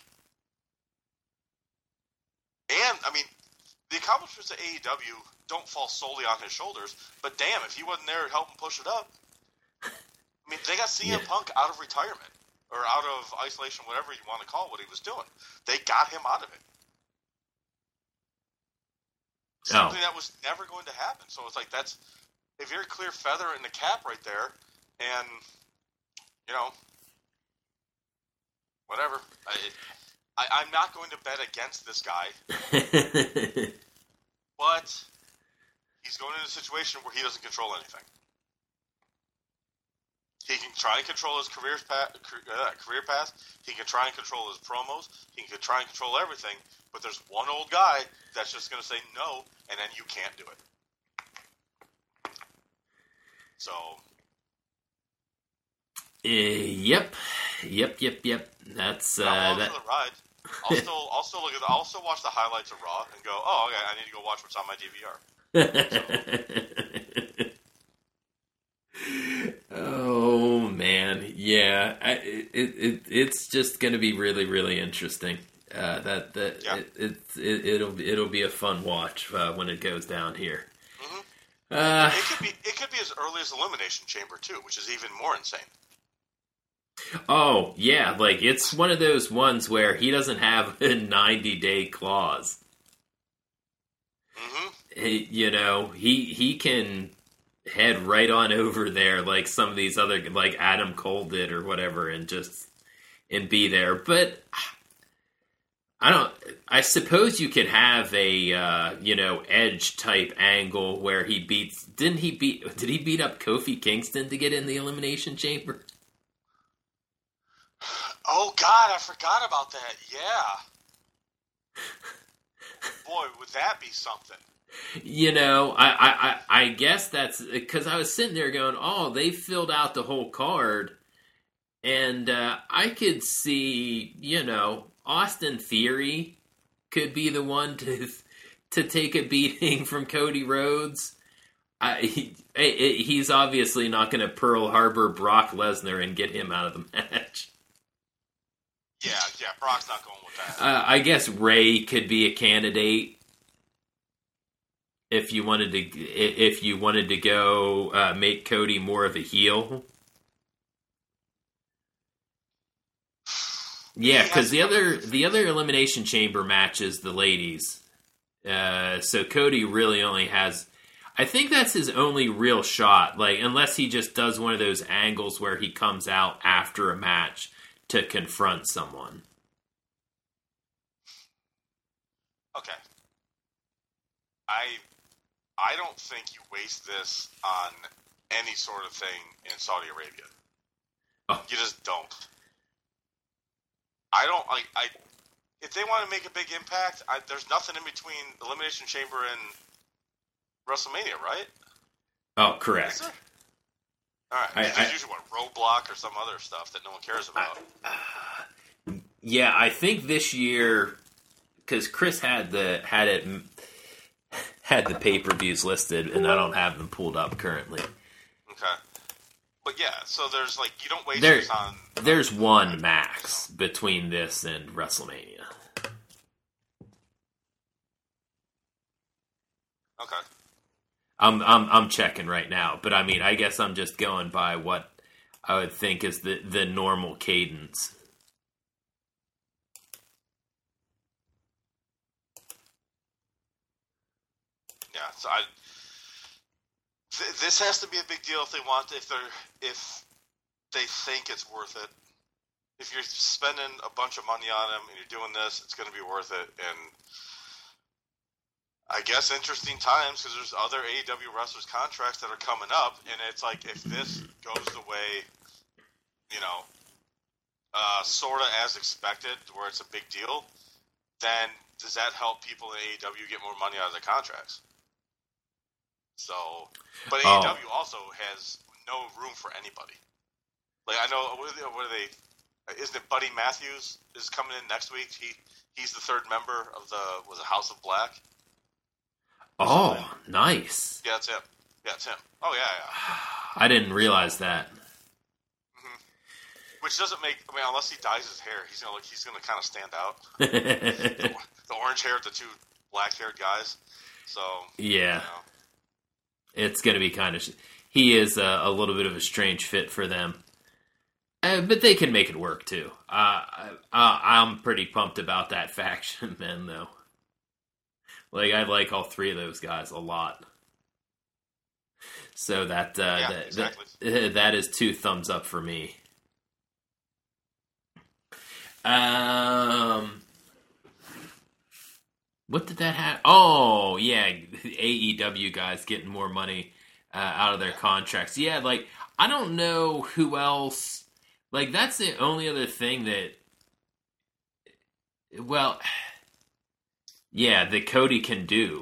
And, I mean, the accomplishments of A E W don't fall solely on his shoulders, but damn, if he wasn't there helping push it up, I mean, they got C M yeah. Punk out of retirement, or out of isolation, whatever you want to call what he was doing. They got him out of it. Something oh. that was never going to happen. So it's like, that's a very clear feather in the cap right there, and, you know, whatever. I, I, I'm not going to bet against this guy, but he's going in a situation where he doesn't control anything. He can try and control his career path, uh, career path. He can try and control his promos. He can try and control everything. But there's one old guy that's just going to say no, and then you can't do it. So. Uh, yep, yep, yep, yep. That's uh, I'm that. For the ride. I'll still, I'll still look at. The, I'll still watch the highlights of Raw and go, oh, okay, I need to go watch what's on my D V R. Oh man, yeah, I, it, it it's just going to be really really interesting. Uh, that that yeah. it, it, it it'll it'll be a fun watch uh, when it goes down here. Mm-hmm. Uh, it could be it could be as early as Elimination Chamber too, which is even more insane. Oh yeah, like it's one of those ones where he doesn't have a ninety day clause. Mm-hmm. He, you know, he he can head right on over there like some of these other, like Adam Cole did or whatever, and just and be there. But I don't. I suppose you could have a uh, you know, Edge type angle where he beats. Didn't he beat? Did he beat up Kofi Kingston to get in the Elimination Chamber? Oh God, I forgot about that. Yeah. Boy, would that be something? You know, I, I, I guess that's because I was sitting there going, oh, they filled out the whole card. And uh, I could see, you know, Austin Theory could be the one to to take a beating from Cody Rhodes. I, he, he's obviously not going to Pearl Harbor Brock Lesnar and get him out of the match. Yeah, yeah, Brock's not going with that. Uh, I guess Ray could be a candidate. If you wanted to, if you wanted to go uh, make Cody more of a heel, yeah, because the other the other Elimination Chamber match is the ladies, uh, so Cody really only has. I think that's his only real shot, like unless he just does one of those angles where he comes out after a match to confront someone. Okay, I. I don't think you waste this on any sort of thing in Saudi Arabia. Oh. You just don't. I don't like. I if they want to make a big impact, I, there's nothing in between Elimination Chamber and WrestleMania, right? Oh, correct. All right. I, it's I, usually what, Roadblock or some other stuff that no one cares about. I, uh, yeah, I think this year, because Chris had the had it had the pay per views listed, and I don't have them pulled up currently. Okay, but yeah, so there's like you don't waste there, this on. There's one max between this and WrestleMania. Okay. I'm I'm I'm checking right now, but I mean, I guess I'm just going by what I would think is the, the normal cadence. Yeah, so I th- this has to be a big deal if they want if they're if they think it's worth it. If you're spending a bunch of money on them and you're doing this, it's going to be worth it. And I guess interesting times because there's other A E W wrestlers' contracts that are coming up, and it's like if this goes the way, you know, uh, sort of as expected, where it's a big deal, then does that help people in A E W get more money out of their contracts? So, but Oh. A E W also has no room for anybody. Like I know, what are they? What are they isn't it Buddy Matthews is coming in next week? He he's the third member of the was it House of Black. Oh, nice. Yeah, it's him. Yeah, it's him. Oh, yeah, yeah. I didn't realize that. Mm-hmm. Which doesn't make, I mean, unless he dyes his hair, he's gonna look, he's gonna kind of stand out. the, the orange hair with the two black-haired guys. So, yeah. You know. It's going to be kind of, sh- he is a, a little bit of a strange fit for them. Uh, but they can make it work, too. Uh, I, I'm pretty pumped about that faction then, though. Like, I like all three of those guys a lot. So that, uh, Yeah, that, exactly. that, that is two thumbs up for me. Um, what did that have? Oh, yeah, A E W guys getting more money uh, out of their contracts. Yeah, like, I don't know who else. Like, that's the only other thing that, well, yeah, that Cody can do.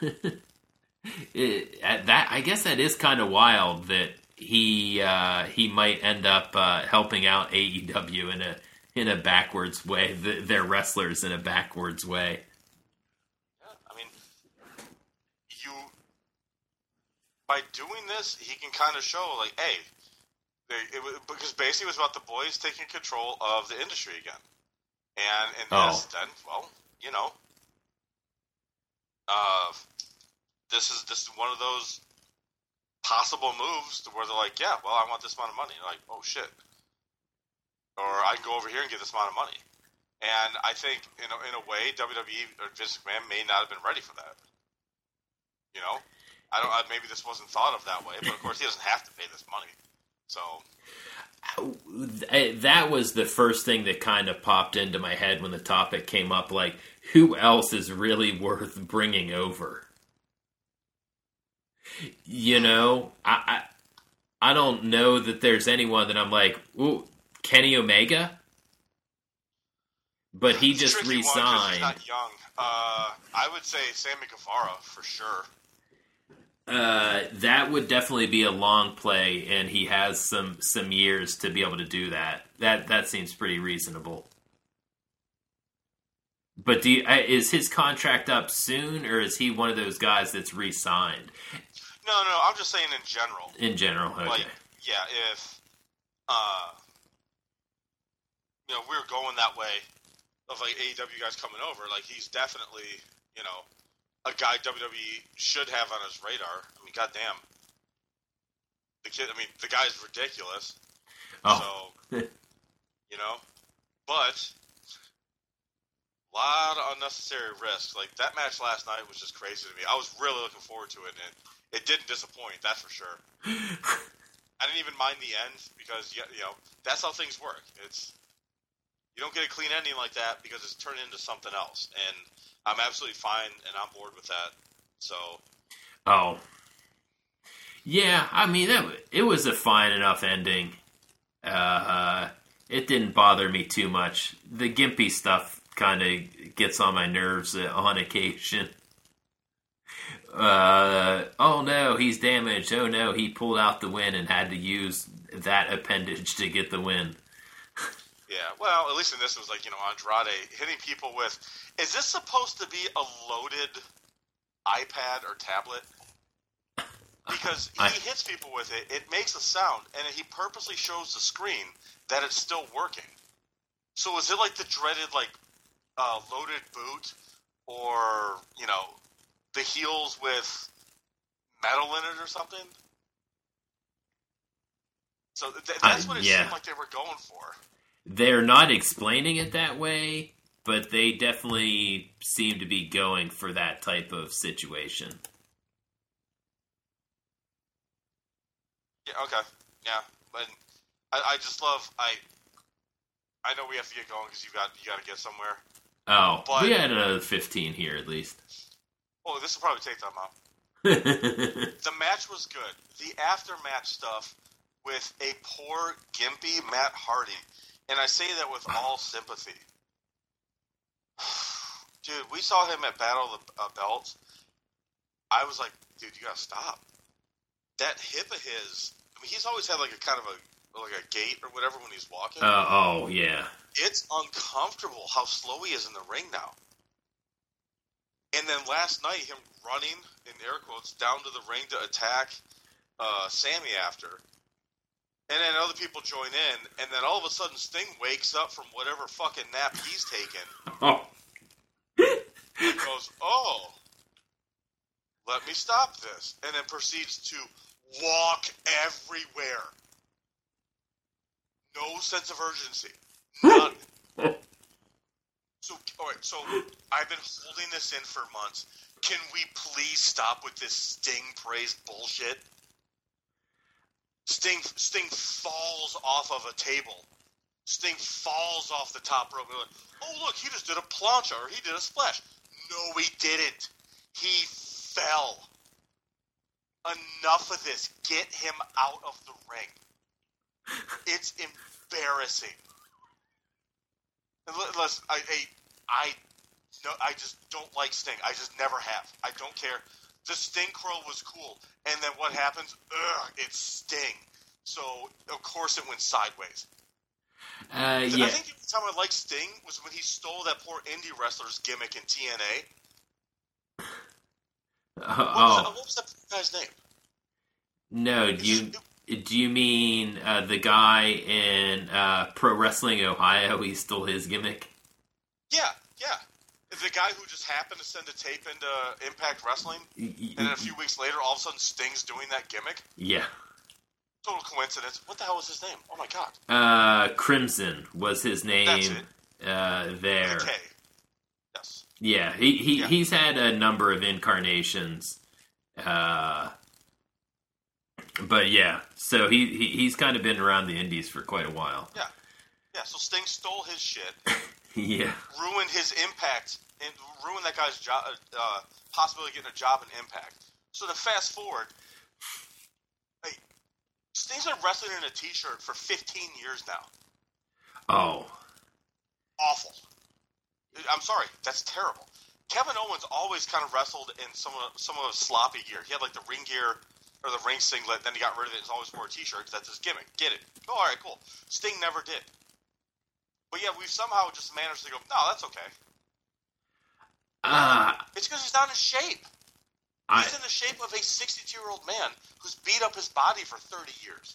it, that I guess that is kind of wild that he uh, he might end up uh, helping out A E W in a in a backwards way. The, their wrestlers in a backwards way. Yeah, I mean, you by doing this, he can kind of show like, hey, they, it was, because basically it was about the boys taking control of the industry again, and and Oh. this then, well, you know. Uh, this is this is one of those possible moves to where they're like, yeah, well, I want this amount of money. You're like, oh shit, or I can go over here and get this amount of money. And I think in a, in a way, W W E or Vince McMahon may not have been ready for that. You know, I don't. I, maybe this wasn't thought of that way, but of course he doesn't have to pay this money. So That was the first thing that kind of popped into my head when the topic came up. Like, who else is really worth bringing over? You know, I I, I don't know that there's anyone that I'm like, ooh, Kenny Omega? But he it's a just tricky one 'cause resigned. He's not young. Uh, I would say Sammy Guevara for sure. Uh, that would definitely be a long play, and he has some, some years to be able to do that. That that seems pretty reasonable. But do you, uh, is his contract up soon, or is he one of those guys that's re-signed? No, no, I'm just saying in general. In general, okay. Like, yeah, if uh, you know, we're going that way of like A E W guys coming over, like he's definitely, you know, a guy W W E should have on his radar. I mean, goddamn, the kid. I mean, the guy's ridiculous. Oh. So, you know, but a lot of unnecessary risks. Like that match last night was just crazy to me. I was really looking forward to it, and it, it didn't disappoint. That's for sure. I didn't even mind the end because you know that's how things work. It's you don't get a clean ending like that because it's turned into something else, and I'm absolutely fine and on board with that. So, Oh. Yeah, I mean, that, it was a fine enough ending. Uh, it didn't bother me too much. The gimpy stuff kind of gets on my nerves uh, on occasion. Uh, oh no, he's damaged. Oh no, he pulled out the win and had to use that appendage to get the win. Yeah, well, at least in this it was like, you know, Andrade hitting people with, is this supposed to be a loaded iPad or tablet? Because he I, hits people with it, it makes a sound, and he purposely shows the screen that it's still working. So is it like the dreaded, like, uh, loaded boot, or, you know, the heels with metal in it or something? So th- that's uh, what it yeah. seemed like they were going for. They're not explaining it that way, but they definitely seem to be going for that type of situation. Yeah, okay. Yeah. But I, I just love, I I know we have to get going because you got you got to get somewhere. Oh, but, we had another fifteen here at least. Oh, this will probably take time out. The match was good. The aftermatch stuff with a poor, gimpy Matt Hardy, and I say that with all sympathy. Dude, we saw him at Battle of the uh, Belts. I was like, dude, you gotta stop. That hip of his, I mean, he's always had like a kind of a, like a gait or whatever when he's walking. Uh, oh, yeah. It's uncomfortable how slow he is in the ring now. And then last night, him running, in air quotes, down to the ring to attack uh, Sammy after. And then other people join in, and then all of a sudden Sting wakes up from whatever fucking nap he's taken. Oh. And goes, oh, let me stop this. And then proceeds to walk everywhere. No sense of urgency. None. So, all right, so I've been holding this in for months. Can we please stop with this Sting praise bullshit? Sting Sting falls off of a table. Sting falls off the top rope. Like, oh, look, he just did a plancha, or he did a splash. No, he didn't. He fell. Enough of this. Get him out of the ring. It's embarrassing. Listen, I, I, I, no, I just don't like Sting. I just never have. I don't care. The Sting Crow was cool, and then what happens? Ugh, it's Sting. So of course it went sideways. Uh, yeah. I think the time I liked Sting was when he stole that poor indie wrestler's gimmick in T N A. Uh, what, was oh. that, what was that guy's name? No, do you do you mean uh, the guy in uh, Pro Wrestling Ohio? He stole his gimmick. Yeah, yeah. The guy who just happened to send a tape into Impact Wrestling, and then a few weeks later, all of a sudden, Sting's doing that gimmick. Yeah. Total coincidence. What the hell was his name? Oh my god. Uh, Crimson was his name. That's it. Uh, there. Okay. Yes. Yeah, he, he yeah. he's had a number of incarnations. Uh, but yeah, so he, he he's kind of been around the indies for quite a while. Yeah. Yeah, so Sting stole his shit. Yeah. Ruined his Impact, and ruined that guy's job, uh, possibility of getting a job in Impact. So to fast forward, hey, Sting's been wrestling in a t-shirt for fifteen years now. Oh. Awful. I'm sorry, that's terrible. Kevin Owens always kind of wrestled in some of some of his sloppy gear. He had like the ring gear or the ring singlet, then he got rid of it and always wore a t-shirt because that's his gimmick. Get it? Oh, all right, cool. Sting never did. But yeah, we've somehow just managed to go, no, that's okay. Uh, it's because he's not in shape. I, he's in the shape of a sixty-two-year-old man who's beat up his body for thirty years.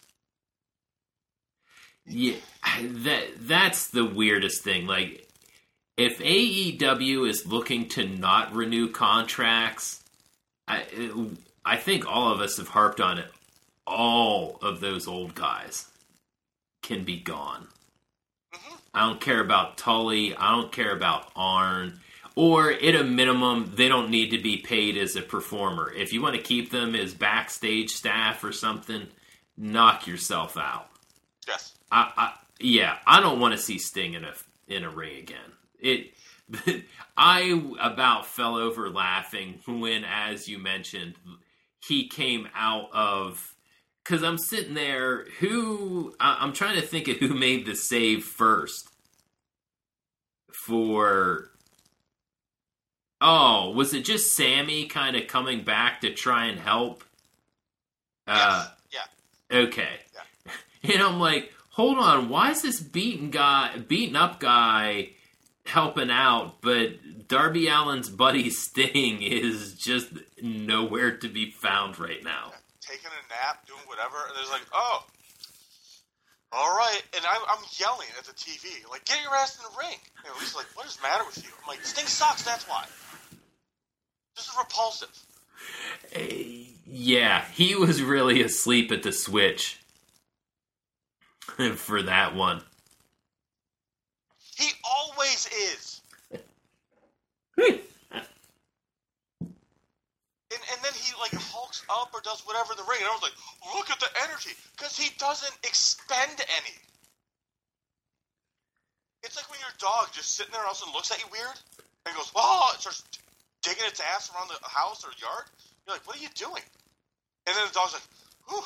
Yeah, that that's the weirdest thing. Like, if A E W is looking to not renew contracts, I, I think all of us have harped on it. All of those old guys can be gone. Mm-hmm. I don't care about Tully. I don't care about Arn. Or, at a minimum, they don't need to be paid as a performer. If you want to keep them as backstage staff or something, knock yourself out. Yes. I, I yeah, I don't want to see Sting in a in a ring again. It, I about fell over laughing when, as you mentioned, he came out of. Because I'm sitting there, who I, I'm trying to think of who made the save first. For oh, was it just Sammy kind of coming back to try and help? Yes. Uh, yeah. Okay. Yeah. And I'm like, hold on, why is this beaten guy, beaten up guy helping out, but Darby Allin's buddy Sting is just nowhere to be found right now? Taking a nap, doing whatever, and there's like, oh, all right. And I'm, I'm yelling at the T V, like, get your ass in the ring. You know, he's like, what is the matter with you? I'm like, Sting sucks, that's why. This is repulsive. Uh, yeah, he was really asleep at the switch for that one. He always is. And, and then he, like, hulks up or does whatever in the ring. And I was like, look at the energy. Because he doesn't expend any. It's like when your dog just sitting there and also looks at you weird. And goes, oh, it starts digging its ass around the house or yard. You're like, what are you doing? And then the dog's like, whew.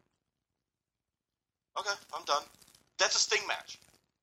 Okay, I'm done. That's a Sting match.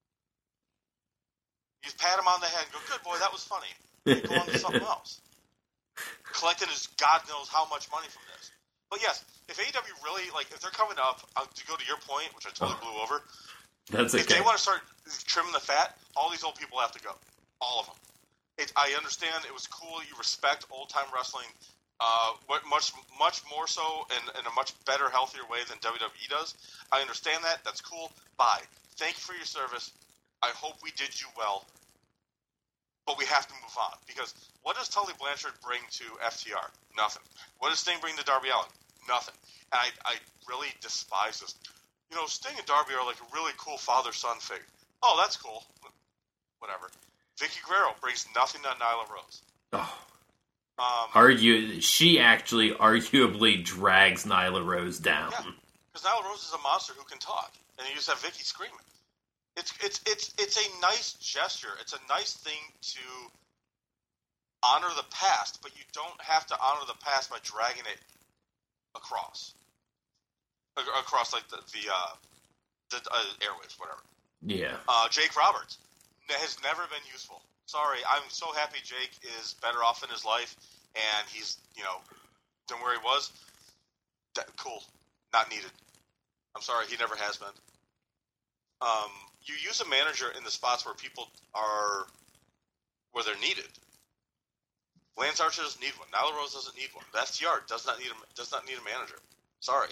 You pat him on the head and go, good boy, that was funny. And go on to something else. Collecting his God knows how much money from this. But yes, if A E W really, like, if they're coming up, uh, to go to your point, which I totally blew over, That's okay. if they want to start trimming the fat, all these old people have to go. All of them. It, I understand it was cool, you respect old-time wrestling uh, much much more so and in a much better, healthier way than W W E does. I understand that. That's cool. Bye. Thank you for your service. I hope we did you well. But we have to move on, because what does Tully Blanchard bring to F T R? Nothing. What does Sting bring to Darby Allin? Nothing. And I, I really despise this. You know, Sting and Darby are like a really cool father-son figure. Oh, that's cool. Whatever. Vicky Guerrero brings nothing to Nyla Rose. Oh. Um, Argue, she actually arguably drags Nyla Rose down. Yeah, because Nyla Rose is a monster who can talk, and you just have Vicky screaming. It's it's it's it's a nice gesture. It's a nice thing to honor the past, but you don't have to honor the past by dragging it across, across like the the, uh, the uh, airwaves, whatever. Yeah. Uh, Jake Roberts has never been useful. Sorry, I'm so happy Jake is better off in his life, and he's you know than where he was. That, cool, not needed. I'm sorry, he never has been. Um, you use a manager in the spots where people are, where they're needed. Lance Archer doesn't need one. Nyla Rose doesn't need one. The F T R does not need a, does not need a manager. Sorry.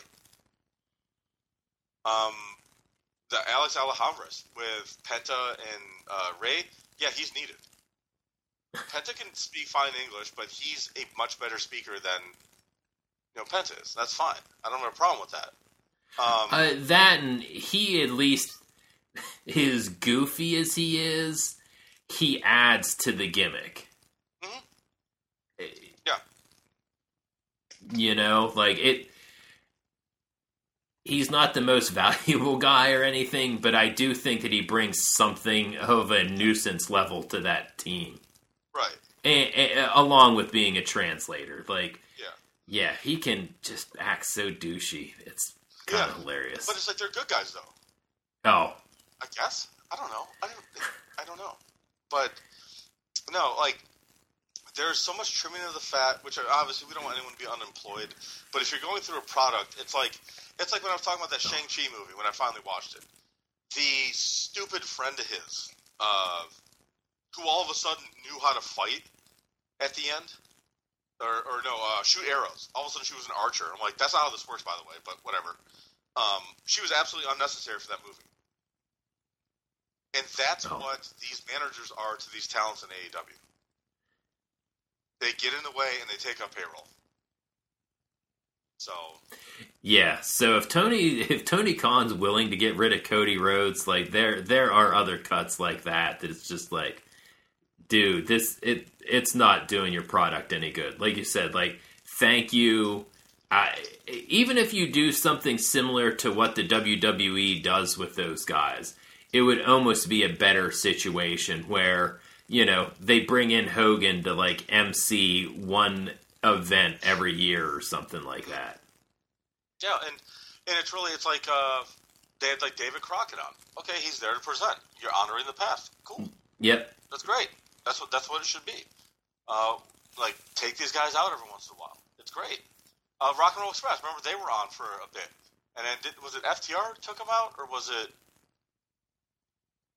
Um, the Alex Alejandres with Penta and uh, Ray, yeah, he's needed. Penta can speak fine English, but he's a much better speaker than you know Penta is. That's fine. I don't have a problem with that. Um, uh, that and he at least, as goofy as he is, he adds to the gimmick. Mm-hmm. Yeah. You know, like it. He's not the most valuable guy or anything, but I do think that he brings something of a nuisance level to that team. Right. And, and, along with being a translator. Like, yeah, yeah, he can just act so douchey. It's kind of yeah. hilarious. But it's like they're good guys, though. Oh. I guess. I don't know. I don't, I don't know. But, no, like, there's so much trimming of the fat, which obviously we don't want anyone to be unemployed. But if you're going through a product, it's like it's like when I was talking about that Shang-Chi movie when I finally watched it. The stupid friend of his, uh, who all of a sudden knew how to fight at the end, or, or no, uh, shoot arrows. All of a sudden she was an archer. I'm like, that's not how this works, by the way, but whatever. Um, she was absolutely unnecessary for that movie. And that's oh. what these managers are to these talents in A E W. They get in the way and they take up payroll. So yeah, so if Tony if Tony Khan's willing to get rid of Cody Rhodes, like there there are other cuts like that that it's just like, dude, this it it's not doing your product any good. Like you said, like thank you. I, even if you do something similar to what the W W E does with those guys, it would almost be a better situation where, you know, they bring in Hogan to like M C one event every year or something like that. Yeah, and and it's really it's like uh, they had like David Crockett on. Okay, he's there to present. You're honoring the past. Cool. Yep. That's great. That's what that's what it should be. Uh, like take these guys out every once in a while. It's great. Uh, Rock and Roll Express. Remember they were on for a bit, and then did, was it F T R took them out or was it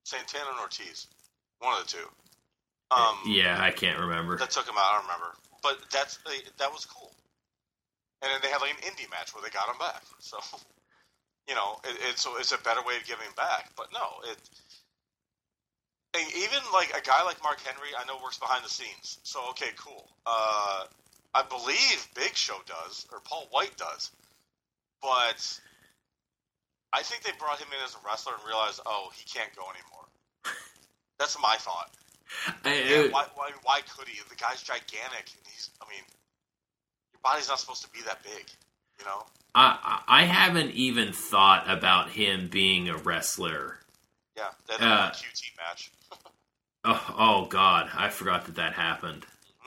Santana and Ortiz, one of the two. Um, yeah, I can't remember. That took him out. I don't remember, but that's that was cool. And then they had like an indie match where they got him back. So, you know, it, it's it's a better way of giving back. But no, it. Even like a guy like Mark Henry, I know works behind the scenes. So okay, cool. Uh, I believe Big Show does, or Paul White does, but I think they brought him in as a wrestler and realized, oh, he can't go anymore. That's my thought. I, yeah, why, why? Why could he? The guy's gigantic, and he's. I mean, your body's not supposed to be that big, you know. I I haven't even thought about him being a wrestler. Yeah, that uh, Q T match. oh, oh God, I forgot that that happened.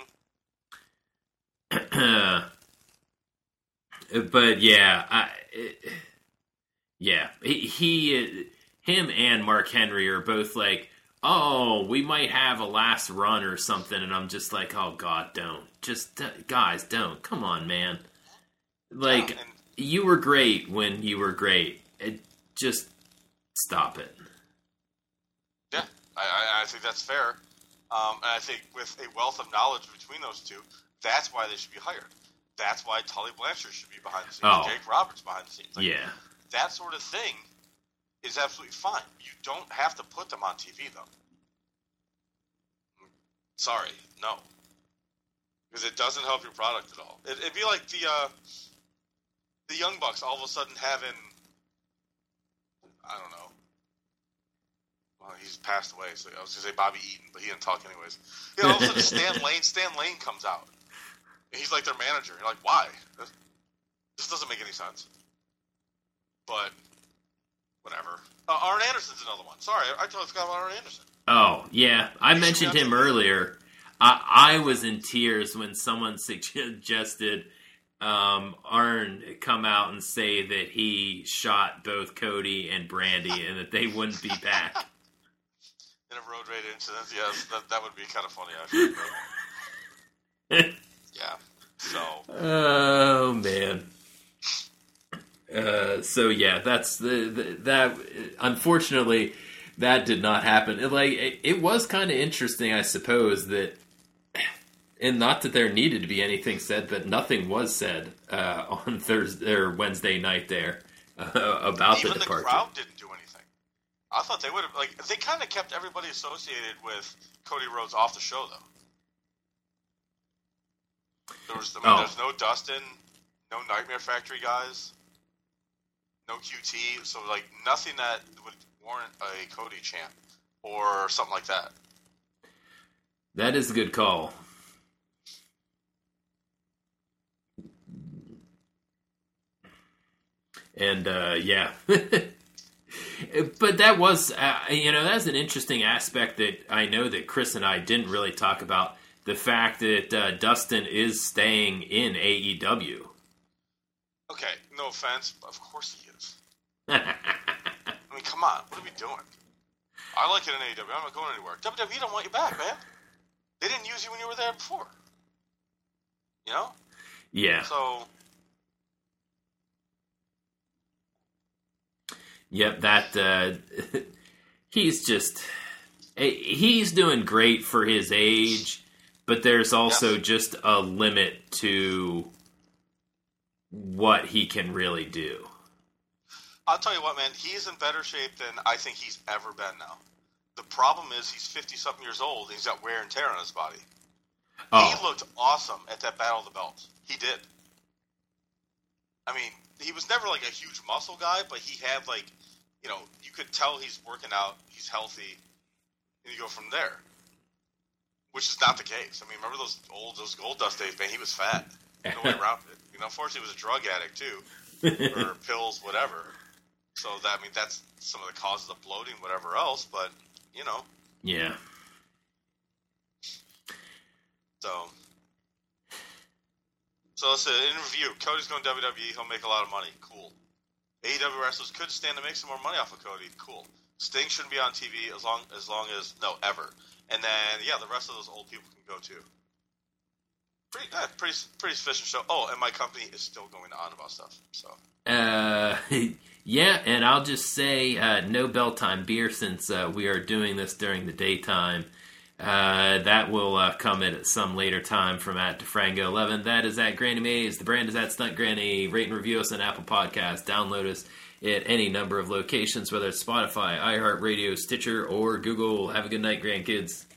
Mm-hmm. But yeah, I, it, yeah, he, he, him, and Mark Henry are both like, oh, we might have a last run or something, and I'm just like, oh God, don't, just guys, don't, come on, man, like yeah, and- you were great when you were great, it, just stop it. Yeah, I, I think that's fair. Um, and I think with a wealth of knowledge between those two, that's why they should be hired. That's why Tully Blanchard should be behind the scenes. Oh. Jake Roberts behind the scenes. Like, yeah. That sort of thing is absolutely fine. You don't have to put them on T V, though. Sorry, no. Because it doesn't help your product at all. It, it'd be like the uh, the Young Bucks all of a sudden having, I don't know. Well, he's passed away, so I was going to say Bobby Eaton, but he didn't talk anyways. You know, all of a sudden Stan Lane, Stan Lane comes out. And he's like their manager. You're like, why? This doesn't make any sense. But, whatever. Uh, Arn Anderson's another one. Sorry, I totally forgot about Arn Anderson. Oh, yeah. I he mentioned him earlier. I, I was in tears when someone suggested um, Arn come out and say that he shot both Cody and Brandy and that they wouldn't be back. In a road rage incident, yes, that, that would be kind of funny, actually. Yeah, so. Oh, man. Uh, so, yeah, that's the, the that, unfortunately, that did not happen. It, like, it, it was kind of interesting, I suppose, that, and not that there needed to be anything said, but nothing was said uh, on Thursday or Wednesday night there uh, about Even the departure. The crowd didn't do anything. I thought they would have, like, they kind of kept everybody associated with Cody Rhodes off the show, though. There was, I mean, oh. there's no Dustin, no Nightmare Factory guys, no Q T, so, like, nothing that would warrant a Cody chant or something like that. That is a good call. And, uh, yeah. But that was, uh, you know, that's an interesting aspect that I know that Chris and I didn't really talk about. The fact that uh, Dustin is staying in A E W. Okay, no offense, but of course he is. I mean, come on, what are we doing? I like it in A E W. I'm not going anywhere. W W E don't want you back, man. They didn't use you when you were there before. You know? Yeah. So... Yep, that, uh, he's just, he's doing great for his age, but there's also yes. just a limit to what he can really do. I'll tell you what, man, he's in better shape than I think he's ever been now. The problem is he's fifty-something years old, and he's got wear and tear on his body. Oh. He looked awesome at that Battle of the Belts. He did. I mean, he was never like a huge muscle guy, but he had like, you know, you could tell he's working out, he's healthy, and you go from there. Which is not the case. I mean, remember those old those Gold Dust days, man? He was fat. No way around it. You know, unfortunately, he was a drug addict too, or pills, whatever. So that I mean, that's some of the causes of bloating, whatever else. But you know, yeah. So. So let's say, in review, Cody's going to W W E. He'll make a lot of money. Cool. A E W wrestlers could stand to make some more money off of Cody. Cool. Sting shouldn't be on T V as long as long as no ever. And then yeah, the rest of those old people can go too. Pretty uh, pretty pretty sufficient show. Oh, and my company is still going on about stuff. So. Uh, Yeah, and I'll just say uh, no bell time beer since uh, we are doing this during the daytime. Uh, that will uh, come at some later time from at DeFrango eleven. That is at Granny Mays. The brand is at Stunt Granny. Rate and review us on Apple Podcasts. Download us at any number of locations, whether it's Spotify, iHeartRadio, Stitcher, or Google. Have a good night, grandkids.